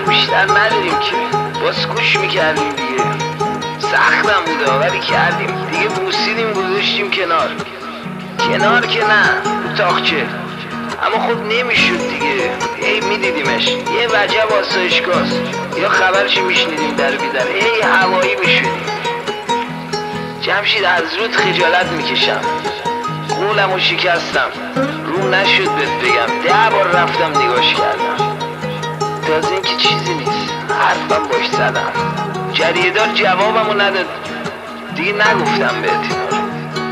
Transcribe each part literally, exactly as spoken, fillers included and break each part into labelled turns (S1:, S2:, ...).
S1: بیشتر نداریم که باز گوش میکردیم دیگه. سختم بوده ولی کردیم دیگه، بوسیدیم گذاشتیم کنار. کنار که نه اتاقچه، اما خب نمیشد دیگه. هی میدیدیمش یه وجب آسایشگاست، یا خبرشو میشنیدیم در بیدر، هی هوایی میشدیم. جمشید از رود خجالت میکشم، قولمو شکستم، روم نشد بهت بگم. ده بار رفتم نگاش کردم، تازه اینکه چیزی نیست، حرفم باش زدم. جریه دار جوابمو نداد دیگه، نگفتم بهت اینا رو.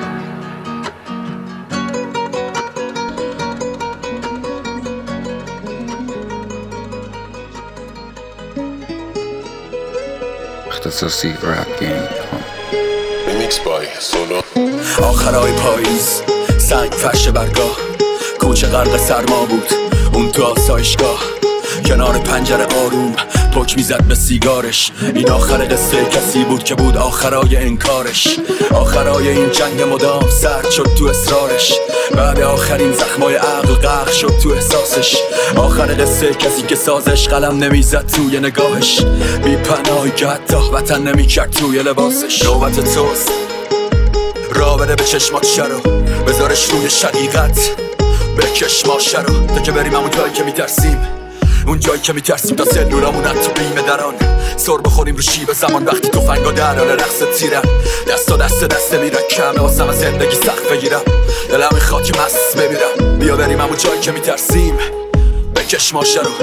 S2: اختصاصی رپ گیم
S3: ریمیکس بای سولو.
S4: آخرای پاییز سنگ فرش برگاه، کوچه غرق سرما بود اون تو آسایشگاه. کنار پنجره آروم پک میزد به سیگارش. این آخر قصه کسی بود که بود آخرای انکارش. آخرای این جنگ مدام سرد شد تو اصرارش. بعد آخرین زخمای عقل غرق شد تو احساسش. آخر قصه کسی که سازش قلم نمیزد توی نگاهش. بی پناهی که حتی وطن نمیکرد توی لباسش. نوبت توست، را بده به چشمات شرو، بذارش روی شقیقت بکش ماشه رو. تا که بریم همون جایی که میترسیم، اون جایی که میترسیم تا سلولامون تو بیمه دران. سر بخوریم رو شیب زمان وقتی توفنگا در حال رقص تیرن. دست تا دست دست میرن کمه واسم از زندگی سخت بگیرم. دلم میخواد که مست بمیرم. بیا بریم همون جایی که میترسیم، بکش ماشه رو.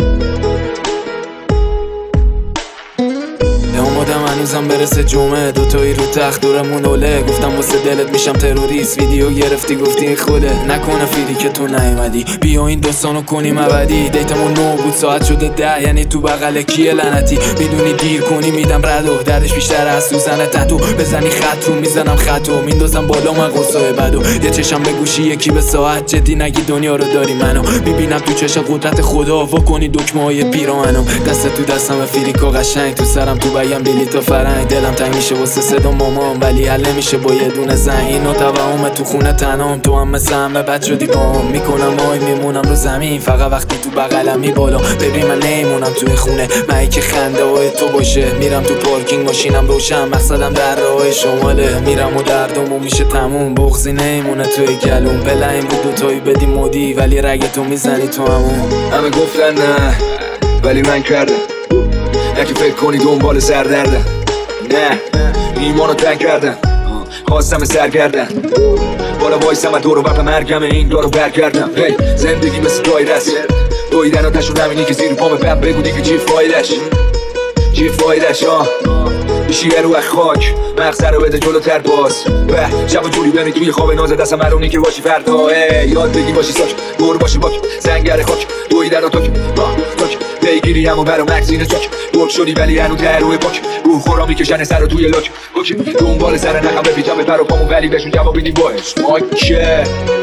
S5: اومدم هنوزم برسه جمعه، دوتایی رو تخت دورمون اوله. گفتم واسه دلت میشم تروریست، ویدیو گرفتی گفتی این خوله. نکنه فیلی که تو نیومدی، بیا این داستانو کنیم ابدی. دیتمون نو بود ساعت شده ده، یعنی تو بغل کیه لعنتی. میدونی دیر کنی میدم ردو، دردش بیشتر از سوزن تتو. بزنی خط رو میزنم خطو، میندازم بالا من قصای بدو. یه چشم به گوشی یکی به ساعت، جدی نگی دنیا رو داری منو. میبینم تو چشم قدرت خدا، وا کنی دکمه های پیرامنو. دست تو دستم فریکا قشنگ، تو سرم تو بگم بلیط و فرنگ. دلم تنگ میشه واسه صدا مامان، ولی حل نمیشه با یه دونه زنگ. اینو توهم تو خونه تنام، تو هم مثل همه بد شدی بام. میکنم آی میمونم رو زمین، فقط وقتی تو بغلمی بالا. ببین من نمیمونم تو این خونه، من که خنده های تو باشه. میرم تو پارکینگ ماشینم روشن، مقصدم در راه شماله. میرم و دردمون میشه تموم، بغضی نمیمونه توی گلوم. بله این بود دوتایی بدی مودی، ولی رگ تو میزنی تو همون.
S6: همه گفتن نه ولی من کردم، نه که فکر کنی دنبال سردردم. نه ایمانو تنگ کردم، خواستم سر کردم. بالا وایسم و دور و بر مرگم این دارو برگردم. هی زندگی مثل دایره است، دویدن آتشون همینی که زیر پام بب بگو دیگه چی فایدش، چی فایدش. آه میشی رو از خاک، مغزه رو بده جلوتر باز. به شب و جوری بری توی خواب ناز دستم مرونی که باشی فردا. یاد بگی باشی ساک، دور باشی باک، زنگر خاک، دویدن و تاک تاک. پیگیری همو برا مگزین چاک، برد شدی ولی هنو دروی پاک. روح خورا میکشن سر رو توی لاک، دنبال سر نخم بپیچم به پر و پامون، ولی بهشون جواب بیدی باش ماکه.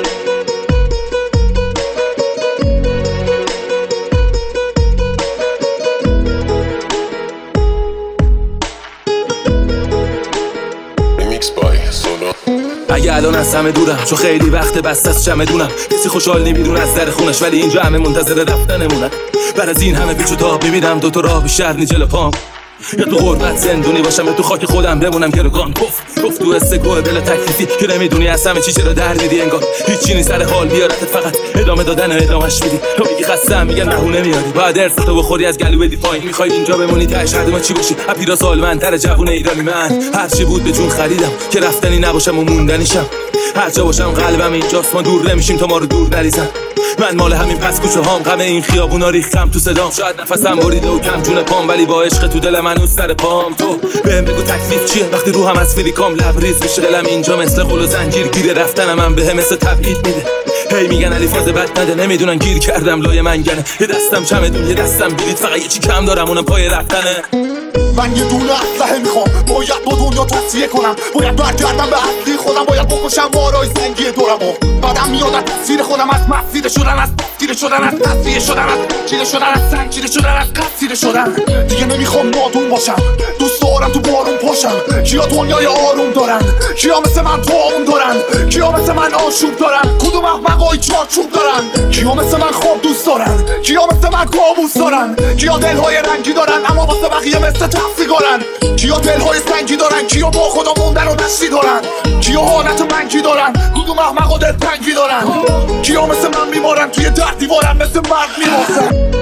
S3: ریمیکس بای سولو.
S7: اگه الان از همه دورم، چون خیلی وقت بسته از چمدونم. کسی خوشحال نمیدون از در خونش، ولی اینجا همه منتظر رفتنمونن. بعد از این همه پیچ و تاب میبینم دوتا راه بیشتر نی جلو پام. یا تو غربت زندونی باشم یا تو خاک خودم بمونم گروگان. پف پف تو استگوه بلا تکلیفی که نمیدونی از همه چی چرا در میدی. انگار هیچی نیست سر حال بیارتت، فقط ادامه دادن و ادامهش میدی. تو میگی خستم میگن بهونه میاری، باید ارثتو بخوری از گلو بدی پایین. میخوای اینجا بمونی تهش هر ما چی باشی، اپیرا سالمندتر جوون ایرانی. من هر چی بود به جون خریدم که رفتنی نباشم و موندنیشم. هر جا باشم قلبم اینجاست، ما دور نمیشیم تا ما رو دور نریزن. من مال همین پس کوچه هام، غم این خیابونا ریختم تو صدام. شاید نفسم بریده و کم جون پام، ولی با عشق تو دل من سر پام. تو بهم بگو تکلیف چیه وقتی روحم از فریکام لبریز میشه. دلم اینجا مثل قل و زنجیر گیره، رفتنم من بهم مثل تبعید میده. هی میگن علی فاز بد نده، نمیدونن گیر کردم لای منگنه. یه دستم چمدون یه دستم بلیط، فقط یه چی کم دارم اونم پای رفتنه.
S8: من یه دونه اسلحه میخوام، باید با دنیا تصفیه کنم، باید برگردم به اصلی خودم، باید بکشم مارای زنگی دورمو. بعدم میاد از تصویر خودم، از مسیر شدن، از تفکیر شدن، از تصفیه شدن، از چیره شدن، از سنگیره شدن، از قصیره شدن. دیگه نمیخوام نادون باشم، دوست دارم تو بارون پاشم. کیا دنیای آروم دارن، کیا مثل من تو آروم دارن، کیا مثل من آشوب دارن، کدوم احمقای چارچوب دارن، کیا مثل من خواب دوست دارن، کیا مثل من کابوس دارن، کیا دلهای رنگی دارن اما واسه بقیه مثل تفسیگارن، کیا دلهای سنگی دارن، کیا با خدا موندن و دستی دارن، کیا حالت منگی دارن، کدوم احمق و دلتنگی دارن، کیا مثل من میمارن توی در دیوارن مثل مرد میمارن.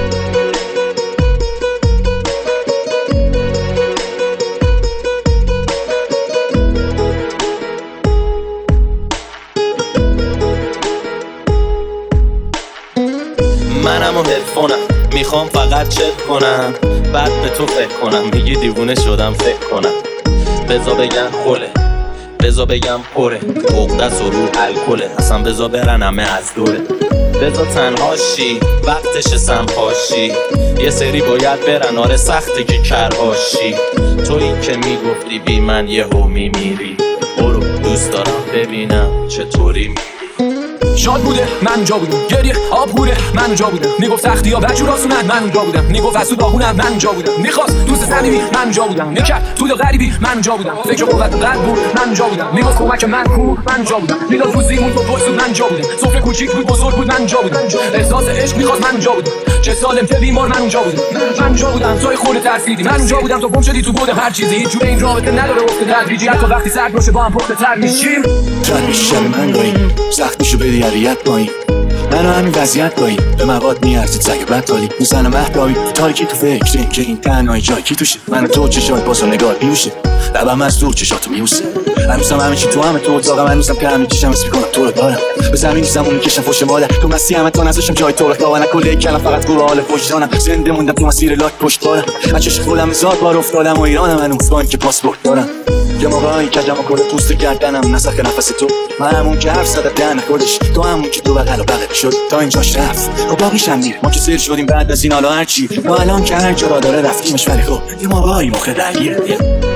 S7: منم و هدفونم میخوام فقط چک کنم، بعد به تو فکر کنم، میگی دیوونه شدم فکر کنم. بزا بگم خوله، بزا بگم پره، عقدس و رو الکله، اصلا بزا برن همه از دوره. بزا تنهاشی وقتش سمپاشی، یه سری باید برن، آره سخته که کرهاشی. تویی که میگفتی بی من یهو میمیری، برو دوست دارم ببینم چطوری میری.
S5: شاد بوده من اونجا بودم، گریه آب بوده من اونجا بودم، میگفت سختی ها بجور آسونن من اونجا بودم، میگفت از تو داغونم من اونجا بودم، میخواست دوست صمیمی من اونجا بودم، میکرد توی غریبی من اونجا بودم، فکر قوت قلب بود من اونجا بودم، میگفت کمک من کو من اونجا بودم، میداد روزیمون تو پرسود من اونجا بودم، سفره کوچیک بود بزرگ بود من اونجا بودم، احساس عشق میخواست من اونجا بودم، چه سالم چه بیمار من اونجا بودم، من اونجا بودم توی خورده ترسیدی من اونجا بودم، تو گم شدی تو بود هر چیزی، هیچ جور این رابطه نداره افت تدریجی، حتی وقتی سرد باشه با هم پخته تر میشیم.
S4: رد میشی شب من گاهی، سخت میشه بدی علیت پایین، منو همین وضعیت گاهی به مواد میارزید سگ بدتالی، میزنم مهداوی تاریکی تو فکرین که این تنهایی جای کی توشه، من تو چشات باسا نگاه بیوشه، لبم از دور چشاتو میوسه، هنوزم همه چی تو همه تو اتاقم، هنوزم که همه چیشم اسم میکنم تو رو دارم، به زمین زمون میکشم فوش مادر، تو مسیح همه تا نزاشم جای تو رخ لاغن کل یک کلم فقط گروه حال وجدانم، زنده موندم تو مسیر لاک پشت بارم، از چشم خودم زاد بار افتادم و ایرانم هنوز با اینکه پاسپورت دارم، یه موقعی کجم و کل پوست گردنم نسخ نفس تو، من همون که حرف زده دهن خودش، تو همون که تو بغل و بغل شد تا اینجاش رفت و باقیش هم میره، ما که سیر شدیم بعد از این حالا هرچی و الان که هر جا را داره رفتیمش، ولی خب یه موقعی مخه درگیره.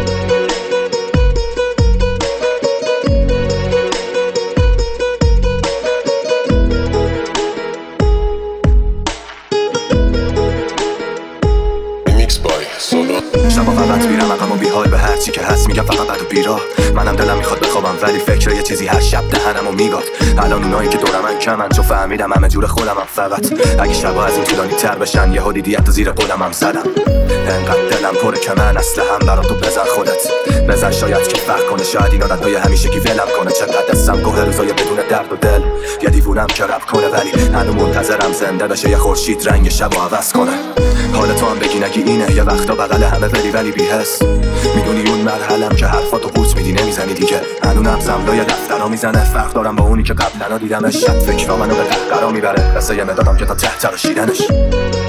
S4: شبا فقط میرم عقب و بیحال به هرچی که هست میگم فقط بد و بیراه، منم دلم میخواد بخوابم ولی فکر یه چیزی هر شب دهنمو میگاد، الان اونایی که دورمن کمن چون فهمیدم همه جور خودمم فقط، اگه شبا از این طولانی تر بشن یهو دیدی حتی زیر قدمم زدم، انقدر دلم پره که من اصلا هم برا تو بزن خودت، بزن شاید که فرق کنه، شاید این عادتای همیشگی ولم کنه، چقدر دستم گوه روزای بدون درد و دل، یه دیوونم که رپ کنه ولی هنوز منتظرم زنده بشه یه خورشید رنگ شبو عوض کنه، حال تو هم بگی نگی اینه یه وقتا بغل همه ولی ولی بی حس، میدونی اون مرحلم که حرفاتو پوست میدی نمیزنی دیگه، هنوزم زملای دفترا میزنه، فرق دارم با اونی که قبلا دیدمش، شب فکر منو به قهقرا میبره، قصه یه مدادم که تا ته تراشیدنش.